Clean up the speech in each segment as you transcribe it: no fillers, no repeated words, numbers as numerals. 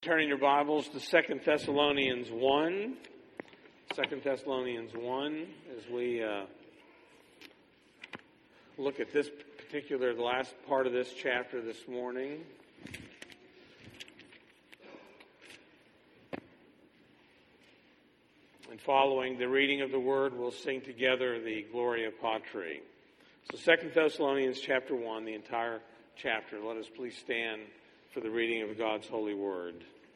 Turning your Bibles to 2 Thessalonians 1. 2 Thessalonians 1, as we look at this particular, the last part of this chapter this morning. And following the reading of the Word, we'll sing together the Gloria Patri. So 2 Thessalonians chapter 1, the entire chapter. Let us please stand for the reading of God's holy word.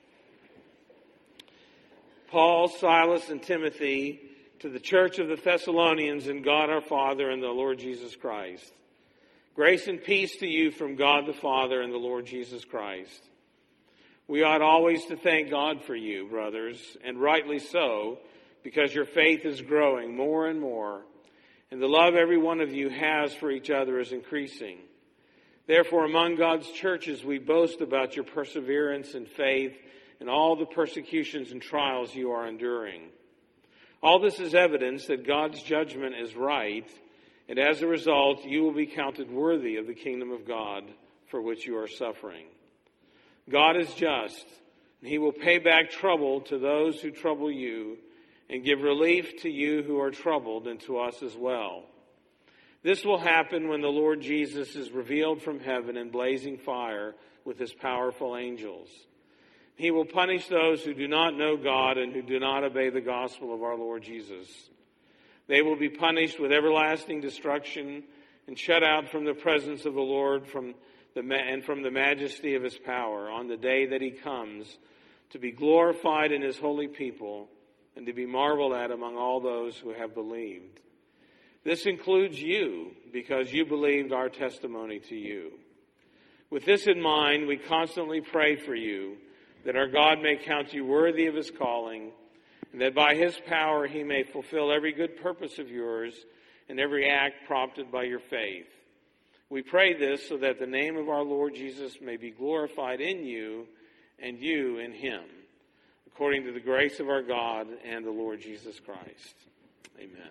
Paul, Silas, and Timothy, to the church of the Thessalonians in God our Father and the Lord Jesus Christ. Grace and peace to you from God the Father and the Lord Jesus Christ. We ought always to thank God for you, brothers, and rightly so, because your faith is growing more and more, and the love every one of you has for each other is increasing. Therefore, among God's churches, we boast about your perseverance and faith and all the persecutions and trials you are enduring. All this is evidence that God's judgment is right, and as a result, you will be counted worthy of the kingdom of God for which you are suffering. God is just, and he will pay back trouble to those who trouble you, and give relief to you who are troubled, and to us as well. This will happen when the Lord Jesus is revealed from heaven in blazing fire with his powerful angels. He will punish those who do not know God and who do not obey the gospel of our Lord Jesus. They will be punished with everlasting destruction and shut out from the presence of the Lord and from the majesty of his power on the day that he comes to be glorified in his holy people and to be marveled at among all those who have believed. This includes you, because you believed our testimony to you. With this in mind, we constantly pray for you, that our God may count you worthy of his calling, and that by his power he may fulfill every good purpose of yours and every act prompted by your faith. We pray this so that the name of our Lord Jesus may be glorified in you and you in him, according to the grace of our God and the Lord Jesus Christ. Amen.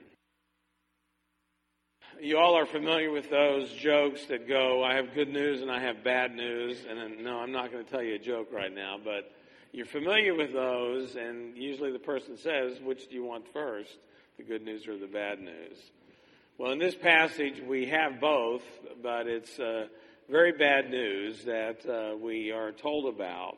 You all are familiar with those jokes that go, I have good news and I have bad news. And no, I'm not going to tell you a joke right now, but you're familiar with those, and usually the person says, which do you want first, the good news or the bad news? Well, in this passage, we have both, but it's very bad news that we are told about.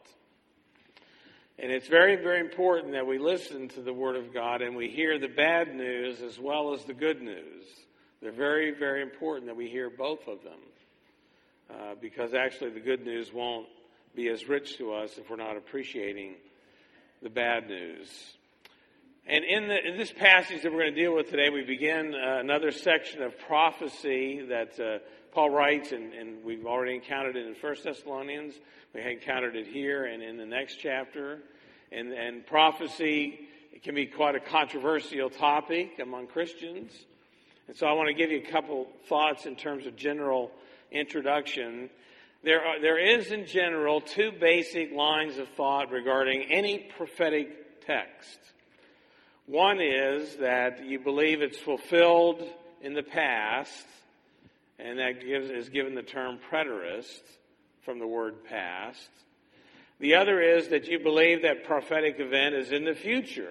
And it's very, very important that we listen to the Word of God and we hear the bad news as well as the good news. They're very, very important that we hear both of them because actually the good news won't be as rich to us if we're not appreciating the bad news. And in this passage that we're going to deal with today, we begin another section of prophecy that Paul writes, and we've already encountered it in 1 Thessalonians. We encountered it here and in the next chapter. And prophecy, it can be quite a controversial topic among Christians. And so I want to give you a couple thoughts in terms of general introduction. There is, in general, two basic lines of thought regarding any prophetic text. One is that you believe it's fulfilled in the past, and that is given the term preterist from the word past. The other is that you believe that prophetic event is in the future,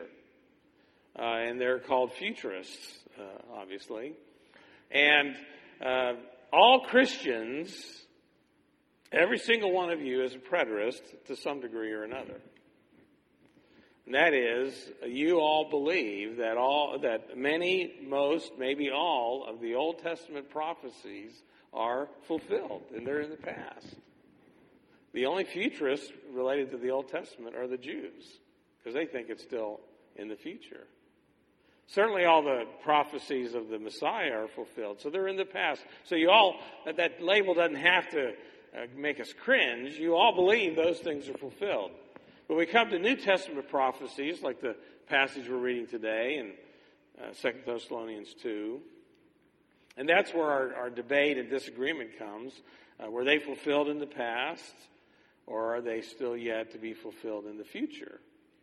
and they're called futurists. Obviously. And all Christians, every single one of you is a preterist to some degree or another. And that is, you all believe that many, most, maybe all of the Old Testament prophecies are fulfilled, and they're in the past. The only futurists related to the Old Testament are the Jews, because they think it's still in the future. Certainly all the prophecies of the Messiah are fulfilled. So they're in the past. So you all, that label doesn't have to make us cringe. You all believe those things are fulfilled. But we come to New Testament prophecies, like the passage we're reading today in 2 Thessalonians 2. And that's where our debate and disagreement comes. Were they fulfilled in the past, or are they still yet to be fulfilled in the future?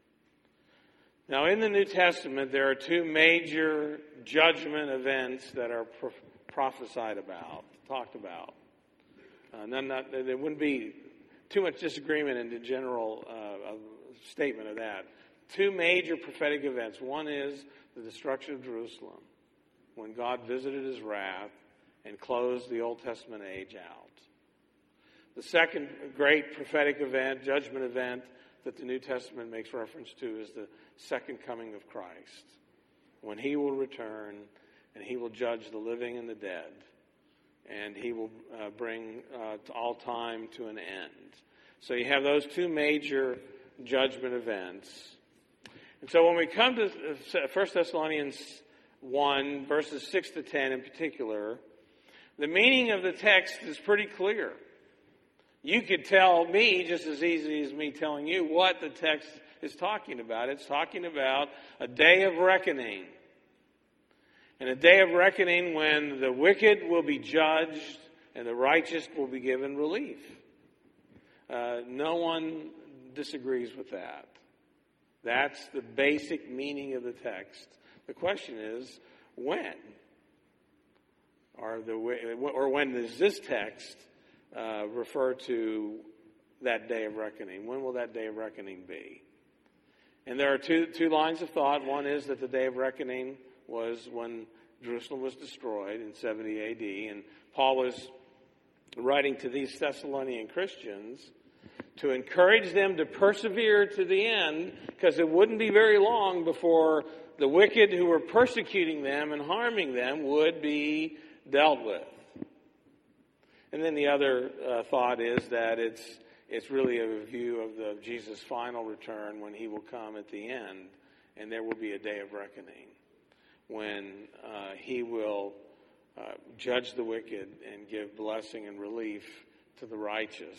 Now, in the New Testament, there are two major judgment events that are prophesied about, talked about. There wouldn't be too much disagreement in the general of statement of that. Two major prophetic events. One is the destruction of Jerusalem, when God visited his wrath and closed the Old Testament age out. The second great prophetic event, judgment event, that the New Testament makes reference to is the second coming of Christ, when he will return and he will judge the living and the dead, and he will bring all time to an end. So you have those two major judgment events. And so when we come to 1 Thessalonians 1, verses 6 to 10 in particular, the meaning of the text is pretty clear. You could tell me just as easy as me telling you what the text is talking about. It's talking about a day of reckoning. And a day of reckoning when the wicked will be judged and the righteous will be given relief. No one disagrees with that. That's the basic meaning of the text. The question is, when? Or when does this text refer to that day of reckoning? When will that day of reckoning be? And there are two lines of thought. One is that the day of reckoning was when Jerusalem was destroyed in 70 A.D. And Paul was writing to these Thessalonian Christians to encourage them to persevere to the end, because it wouldn't be very long before the wicked who were persecuting them and harming them would be dealt with. And then the other thought is that it's really a view of Jesus' final return, when he will come at the end, and there will be a day of reckoning when he will judge the wicked and give blessing and relief to the righteous.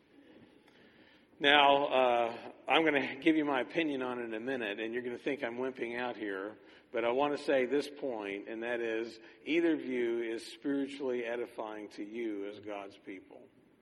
Now, I'm going to give you my opinion on it in a minute, and you're going to think I'm wimping out here, but I want to say this point, and that is, either view is spiritually edifying to you as God's people.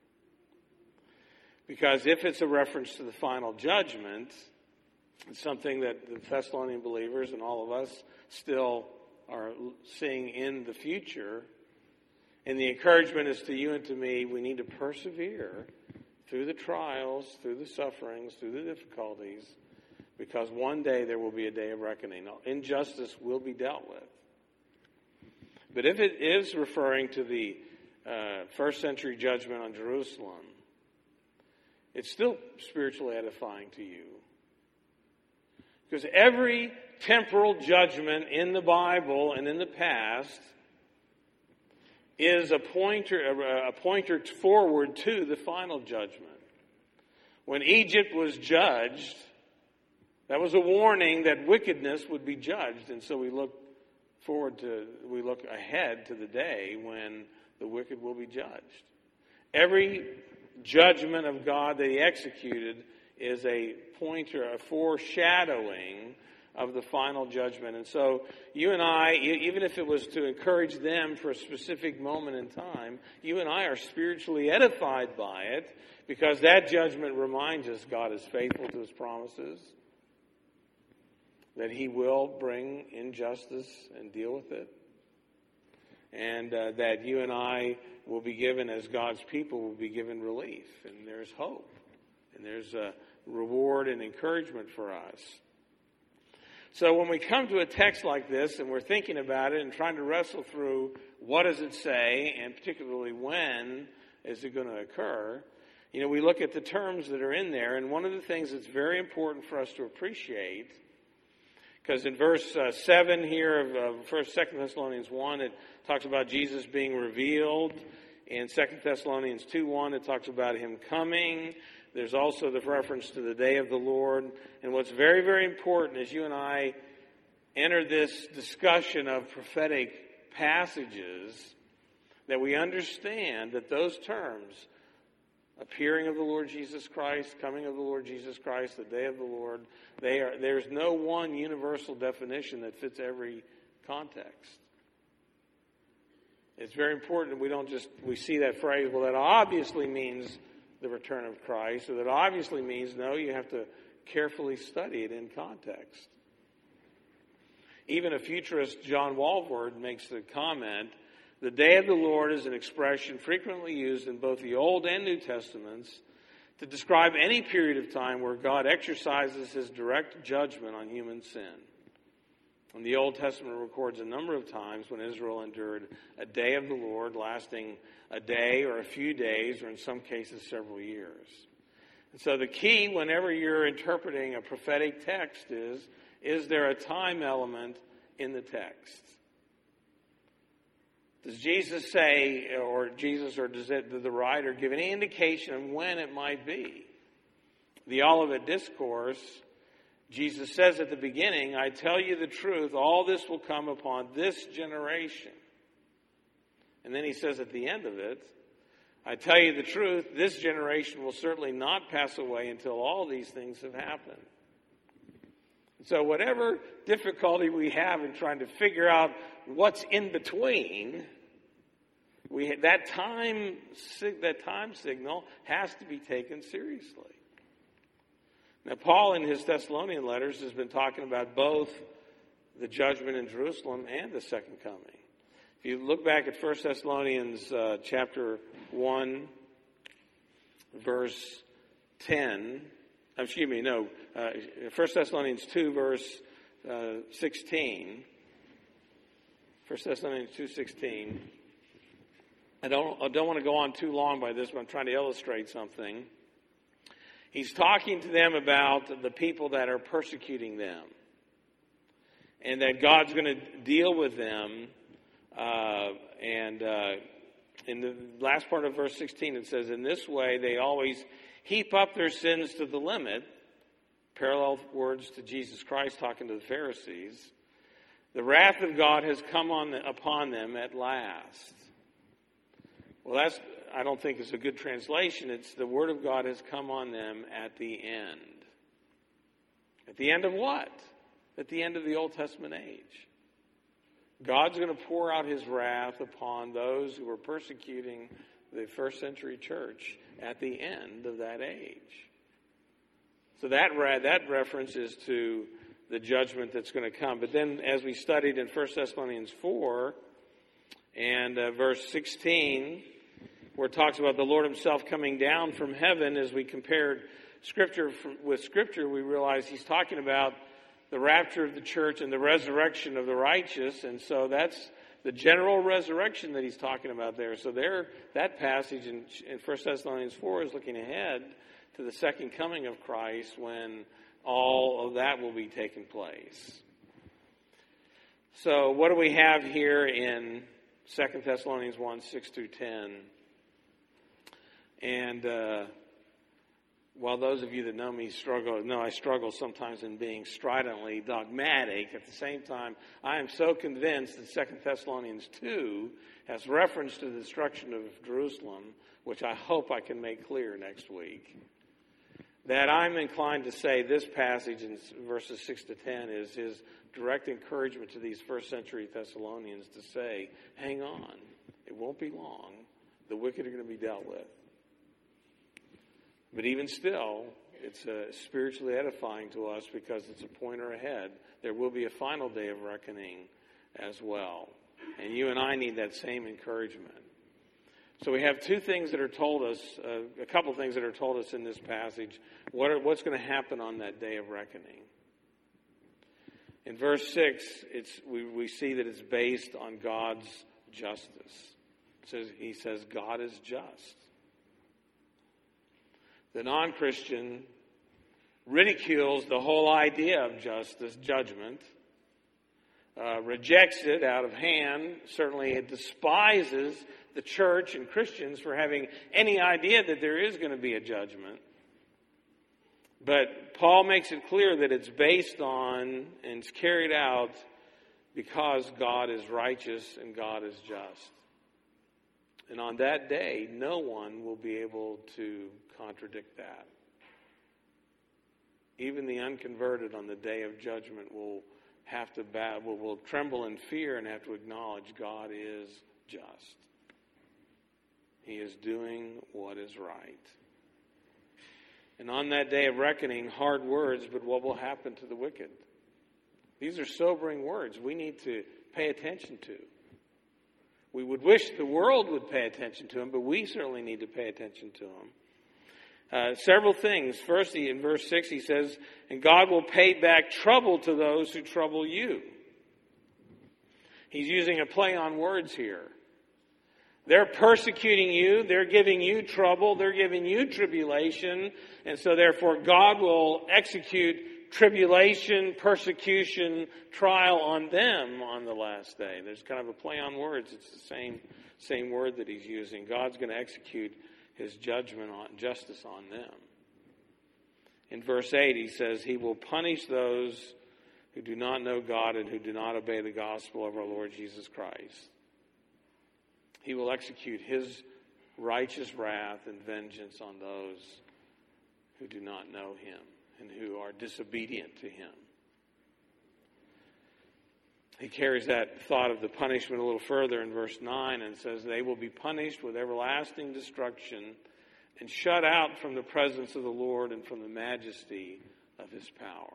Because if it's a reference to the final judgment, it's something that the Thessalonian believers and all of us still are seeing in the future. And the encouragement is to you and to me, we need to persevere through the trials, through the sufferings, through the difficulties, because one day there will be a day of reckoning. Injustice will be dealt with. But if it is referring to the first century judgment on Jerusalem, it's still spiritually edifying to you. Because every temporal judgment in the Bible and in the past is a pointer forward to the final judgment. When Egypt was judged, that was a warning that wickedness would be judged. And so we look ahead to the day when the wicked will be judged. Every judgment of God that he executed is a pointer, a foreshadowing of the final judgment. And so you and I, even if it was to encourage them for a specific moment in time, you and I are spiritually edified by it, because that judgment reminds us God is faithful to his promises, that he will bring injustice and deal with it, and that you and I will be given, as God's people, will be given relief. And there's hope, and there's a reward and encouragement for us. So when we come to a text like this and we're thinking about it and trying to wrestle through what does it say, and particularly when is it going to occur, we look at the terms that are in there. And one of the things that's very important for us to appreciate, because in verse 7 here of 2 Thessalonians 1, it talks about Jesus being revealed. In 2 Thessalonians 2:1, it talks about him coming. There's also the reference to the day of the Lord. And what's very, very important as you and I enter this discussion of prophetic passages, that we understand that those terms, appearing of the Lord Jesus Christ, coming of the Lord Jesus Christ, the day of the Lord, there's no one universal definition that fits every context. It's very important that we see that phrase, well, that obviously means the return of Christ, or that obviously means, no, you have to carefully study it in context. Even a futurist, John Walvoord, makes the comment, the day of the Lord is an expression frequently used in both the Old and New Testaments to describe any period of time where God exercises his direct judgment on human sin. And the Old Testament records a number of times when Israel endured a day of the Lord lasting a day or a few days, or in some cases several years. And so the key whenever you're interpreting a prophetic text is there a time element in the text? Does Jesus say, or does the writer give any indication of when it might be? The Olivet Discourse, Jesus says at the beginning, I tell you the truth, all this will come upon this generation. And then he says at the end of it, I tell you the truth, this generation will certainly not pass away until all these things have happened. So whatever difficulty we have in trying to figure out what's in between, that time signal has to be taken seriously. Now, Paul in his Thessalonian letters has been talking about both the judgment in Jerusalem and the second coming. If you look back at 1 Thessalonians chapter 1, verse 10, 1 Thessalonians 2, verse 16. 1 Thessalonians 2:16. I don't want to go on too long by this, but I'm trying to illustrate something. He's talking to them about the people that are persecuting them, and that God's going to deal with them. In the last part of verse 16, it says, in this way they always heap up their sins to the limit. Parallel words to Jesus Christ talking to the Pharisees. The wrath of God has come upon them at last. Well, I don't think it's a good translation. It's the word of God has come on them at the end. At the end of what? At the end of the Old Testament age. God's going to pour out his wrath upon those who were persecuting the first century church at the end of that age. So that reference is to the judgment that's going to come. But then as we studied in 1 Thessalonians 4 and verse 16, where it talks about the Lord himself coming down from heaven, as we compared Scripture with Scripture, we realize he's talking about the rapture of the church and the resurrection of the righteous. And so that's the general resurrection that he's talking about there. So that passage in 1 Thessalonians 4 is looking ahead to the second coming of Christ when all of that will be taking place. So what do we have here in 2 Thessalonians 1, 6 through 10? And while those of you that know me I struggle sometimes in being stridently dogmatic. At the same time, I am so convinced that 2 Thessalonians 2 has reference to the destruction of Jerusalem, which I hope I can make clear next week, that I'm inclined to say this passage in verses 6 to 10 is his direct encouragement to these first century Thessalonians to say, hang on, it won't be long. The wicked are going to be dealt with. But even still, it's spiritually edifying to us because it's a pointer ahead. There will be a final day of reckoning as well. And you and I need that same encouragement. So we have two things that are told us, a couple things that are told us in this passage. What's going to happen on that day of reckoning? In verse 6, we see that it's based on God's justice. He says God is just. The non-Christian ridicules the whole idea of justice, judgment, rejects it out of hand. Certainly it despises the church and Christians for having any idea that there is going to be a judgment. But Paul makes it clear that it's based on and it's carried out because God is righteous and God is just. And on that day, no one will be able to contradict that. Even the unconverted on the day of judgment will have to will tremble in fear and have to acknowledge God is just. He is doing what is right. And on that day of reckoning, hard words, but what will happen to the wicked? These are sobering words we need to pay attention to. We would wish the world would pay attention to them, but we certainly need to pay attention to them. Several things. First, in verse 6, he says, and God will pay back trouble to those who trouble you. He's using a play on words here. They're persecuting you. They're giving you trouble. They're giving you tribulation. And so therefore God will execute tribulation, persecution, trial on them on the last day. There's kind of a play on words. It's the same word that he's using. God's going to execute his justice on them. In verse 8 he says, he will punish those who do not know God and who do not obey the gospel of our Lord Jesus Christ. He will execute his righteous wrath and vengeance on those who do not know him and who are disobedient to him. He carries that thought of the punishment a little further in verse 9 and says, they will be punished with everlasting destruction and shut out from the presence of the Lord and from the majesty of his power.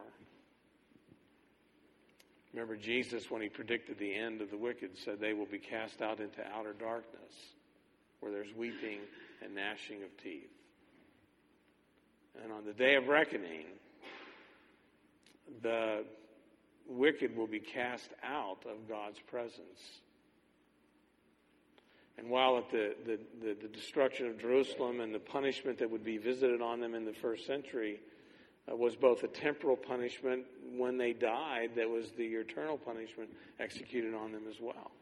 Remember, Jesus, when he predicted the end of the wicked, said they will be cast out into outer darkness, where there's weeping and gnashing of teeth. And on the day of reckoning, the wicked will be cast out of God's presence. And while at the destruction of Jerusalem and the punishment that would be visited on them in the first century was both a temporal punishment when they died, that was the eternal punishment executed on them as well.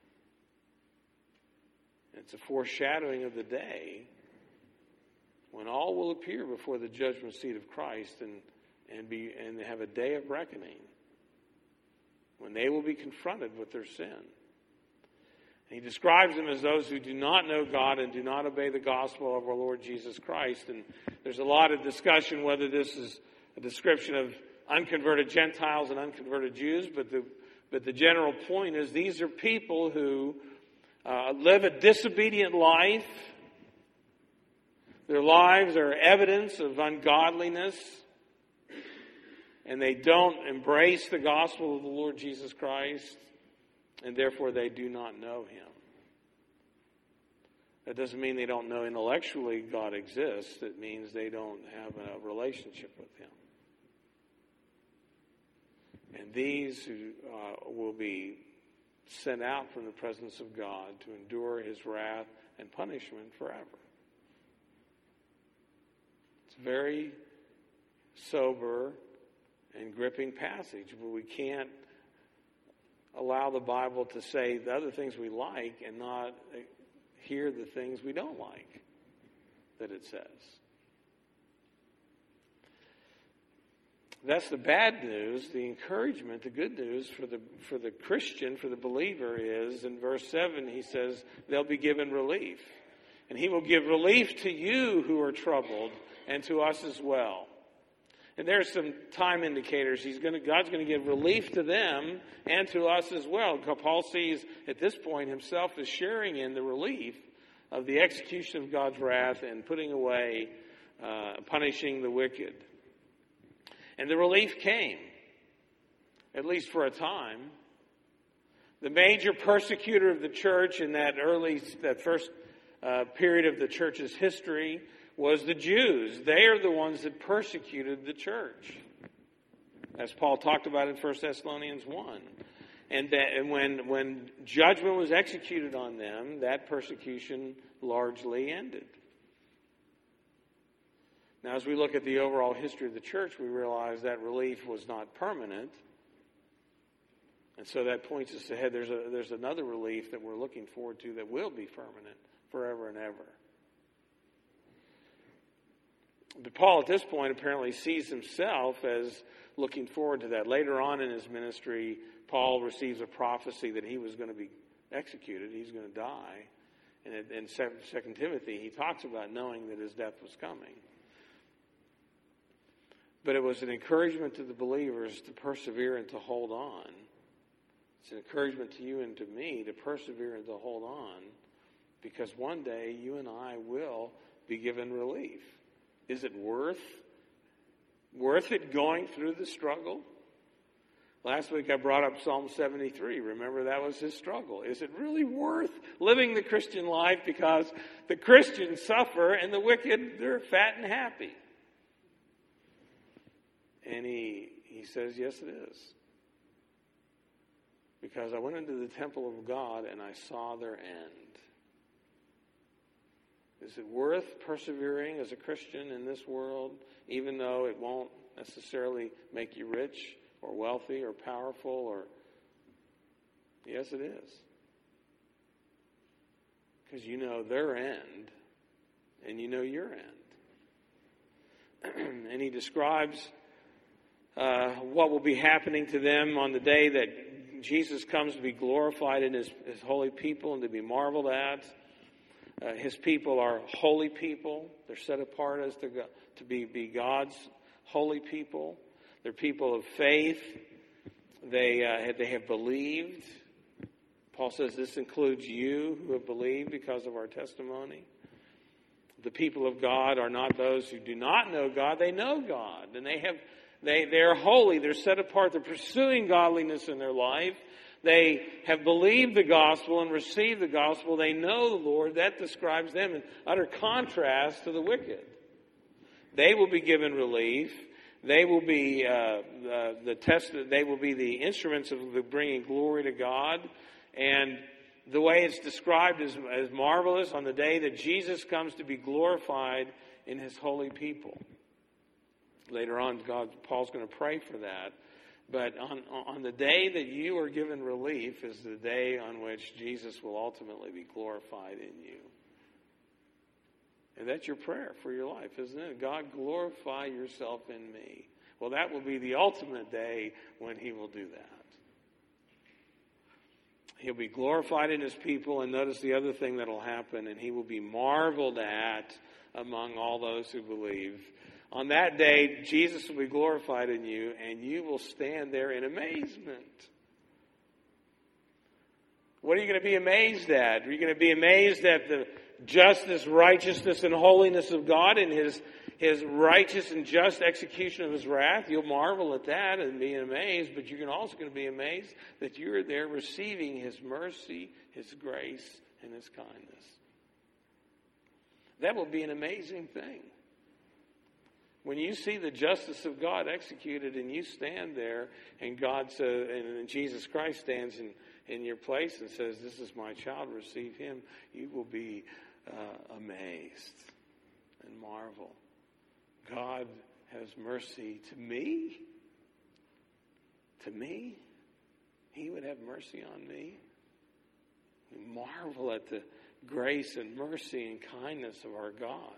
It's a foreshadowing of the day when all will appear before the judgment seat of Christ and have a day of reckoning, when they will be confronted with their sin. And he describes them as those who do not know God and do not obey the gospel of our Lord Jesus Christ. And there's a lot of discussion whether this is a description of unconverted Gentiles and unconverted Jews, but the general point is these are people who live a disobedient life. Their lives are evidence of ungodliness, and they don't embrace the gospel of the Lord Jesus Christ, and therefore they do not know him. That doesn't mean they don't know intellectually God exists. It means they don't have a relationship with him. And these who will be sent out from the presence of God to endure his wrath and punishment forever. It's a very sober and gripping passage, but we can't allow the Bible to say the other things we like and not hear the things we don't like that it says. That's the bad news. The encouragement, the good news for the Christian, for the believer is, in verse 7, he says, they'll be given relief. And he will give relief to you who are troubled and to us as well. And there's some time indicators. God's going to give relief to them and to us as well. Paul sees at this point himself as sharing in the relief of the execution of God's wrath and putting away, punishing the wicked. And the relief came, at least for a time. The major persecutor of the church in that first period of the church's history was the Jews. They are the ones that persecuted the church, as Paul talked about in 1 Thessalonians 1. And when judgment was executed on them, that persecution largely ended. Now, as we look at the overall history of the church, we realize that relief was not permanent. And so that points us ahead. There's another relief that we're looking forward to that will be permanent forever and ever. But Paul, at this point, apparently sees himself as looking forward to that. Later on in his ministry, Paul receives a prophecy that he was going to be executed. He's going to die. And in 2 Timothy, he talks about knowing that his death was coming. But it was an encouragement to the believers to persevere and to hold on. It's an encouragement to you and to me to persevere and to hold on, because one day you and I will be given relief. Is it worth it going through the struggle Last week I brought up Psalm 73. Remember, that was his struggle. Is it really worth living the Christian life because the Christians suffer and the wicked, they're fat and happy? And he says, yes, it is. Because I went into the temple of God and I saw their end. Is it worth persevering as a Christian in this world, even though it won't necessarily make you rich or wealthy or powerful? Or yes, it is. Because you know their end and you know your end. And he describes what will be happening to them on the day that Jesus comes to be glorified in his holy people and to be marveled at. His people are holy people. They're set apart as to be God's holy people. They're people of faith. They have believed. Paul says this includes you who have believed because of our testimony. The people of God are not those who do not know God. They know God, and they're holy. They're set apart. They're pursuing godliness in their life. They have believed the gospel and received the gospel. They know the Lord. That describes them in utter contrast to the wicked. They will be given relief. They will be They will be the instruments of bringing glory to God. And the way it's described is as marvelous on the day that Jesus comes to be glorified in his holy people. Later on, Paul's going to pray for that. But on the day that you are given relief is the day on which Jesus will ultimately be glorified in you. And that's your prayer for your life, isn't it? God, glorify yourself in me. Well, that will be the ultimate day when he will do that. He'll be glorified in his people, and notice the other thing that will happen, and he will be marveled at among all those who believe. On that day, Jesus will be glorified in you, and you will stand there in amazement. What are you going to be amazed at? Are you going to be amazed at the justice, righteousness, and holiness of God and his righteous and just execution of his wrath? You'll marvel at that and be amazed, but you're also going to be amazed that you're there receiving his mercy, his grace, and his kindness. That will be an amazing thing. When you see the justice of God executed and you stand there and God says, and Jesus Christ stands in your place and says, this is my child, receive him, you will be amazed and marvel. God has mercy to me? To me? He would have mercy on me? We marvel at the grace and mercy and kindness of our God.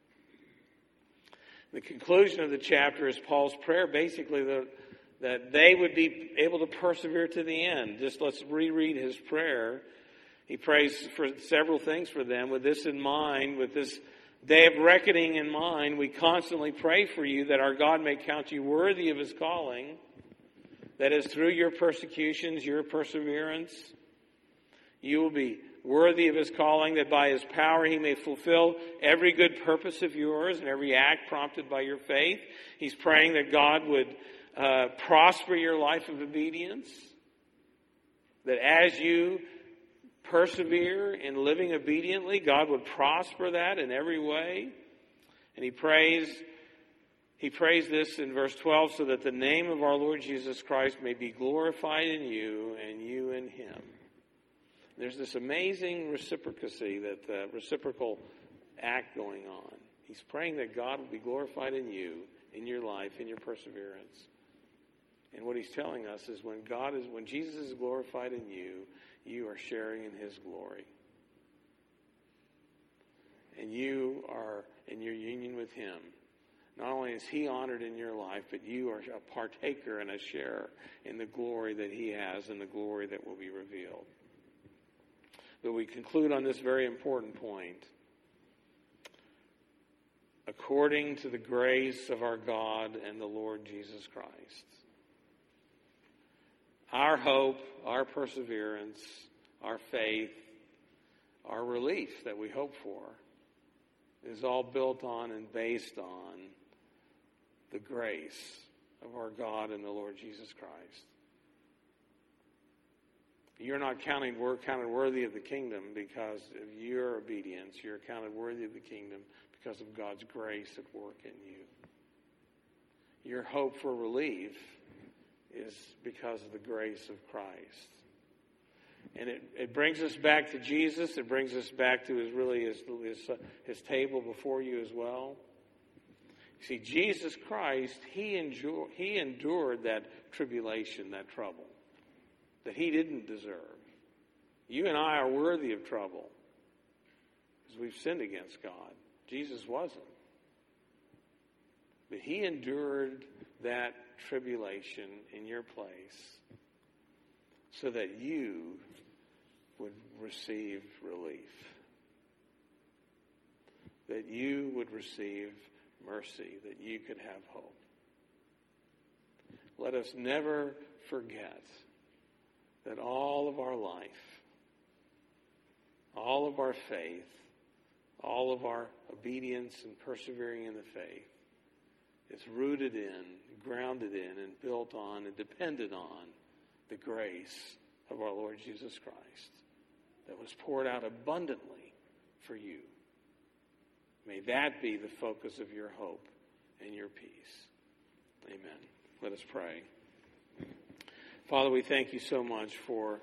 The conclusion of the chapter is Paul's prayer, basically that they would be able to persevere to the end. Just let's reread his prayer. He prays for several things for them. With this in mind, with this day of reckoning in mind, we constantly pray for you that our God may count you worthy of his calling. That is, through your persecutions, your perseverance, you will be worthy of his calling, that by his power he may fulfill every good purpose of yours and every act prompted by your faith. He's praying that God would prosper your life of obedience, that as you persevere in living obediently, God would prosper that in every way. And he prays this in verse 12, so that the name of our Lord Jesus Christ may be glorified in you and you in him. There's this amazing reciprocity, reciprocal act going on. He's praying that God will be glorified in you, in your life, in your perseverance. And what he's telling us is when Jesus is glorified in you, you are sharing in his glory. And you are in your union with him. Not only is he honored in your life, but you are a partaker and a sharer in the glory that he has and the glory that will be revealed. But we conclude on this very important point. According to the grace of our God and the Lord Jesus Christ. Our hope, our perseverance, our faith, our relief that we hope for is all built on and based on the grace of our God and the Lord Jesus Christ. We're counted worthy of the kingdom because of your obedience. You're counted worthy of the kingdom because of God's grace at work in you. Your hope for relief is because of the grace of Christ. And it brings us back to Jesus. It brings us back to his table before you as well. You see, Jesus Christ, he endured that tribulation, that trouble, that he didn't deserve. You and I are worthy of trouble because we've sinned against God. Jesus wasn't. But he endured that tribulation in your place so that you would receive relief, that you would receive mercy, that you could have hope. Let us never forget that all of our life, all of our faith, all of our obedience and persevering in the faith is rooted in, grounded in, and built on and dependent on the grace of our Lord Jesus Christ that was poured out abundantly for you. May that be the focus of your hope and your peace. Amen. Let us pray. Father, we thank you so much for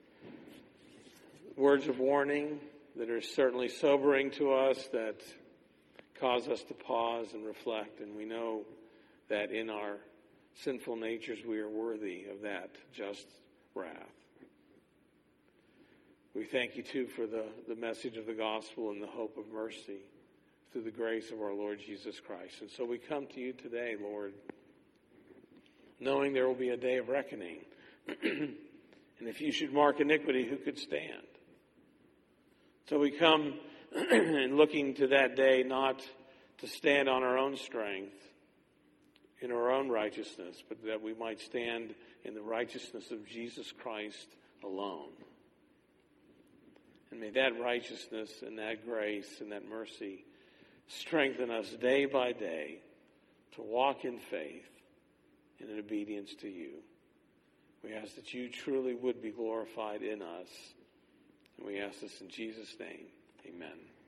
words of warning that are certainly sobering to us, that cause us to pause and reflect. And we know that in our sinful natures we are worthy of that just wrath. We thank you, too, for the message of the gospel and the hope of mercy through the grace of our Lord Jesus Christ. And so we come to you today, Lord, knowing there will be a day of reckoning. And if you should mark iniquity, who could stand? So we come and looking to that day not to stand on our own strength, in our own righteousness, but that we might stand in the righteousness of Jesus Christ alone. And may that righteousness and that grace and that mercy strengthen us day by day to walk in faith and in obedience to you. We ask that you truly would be glorified in us. And we ask this in Jesus' name. Amen.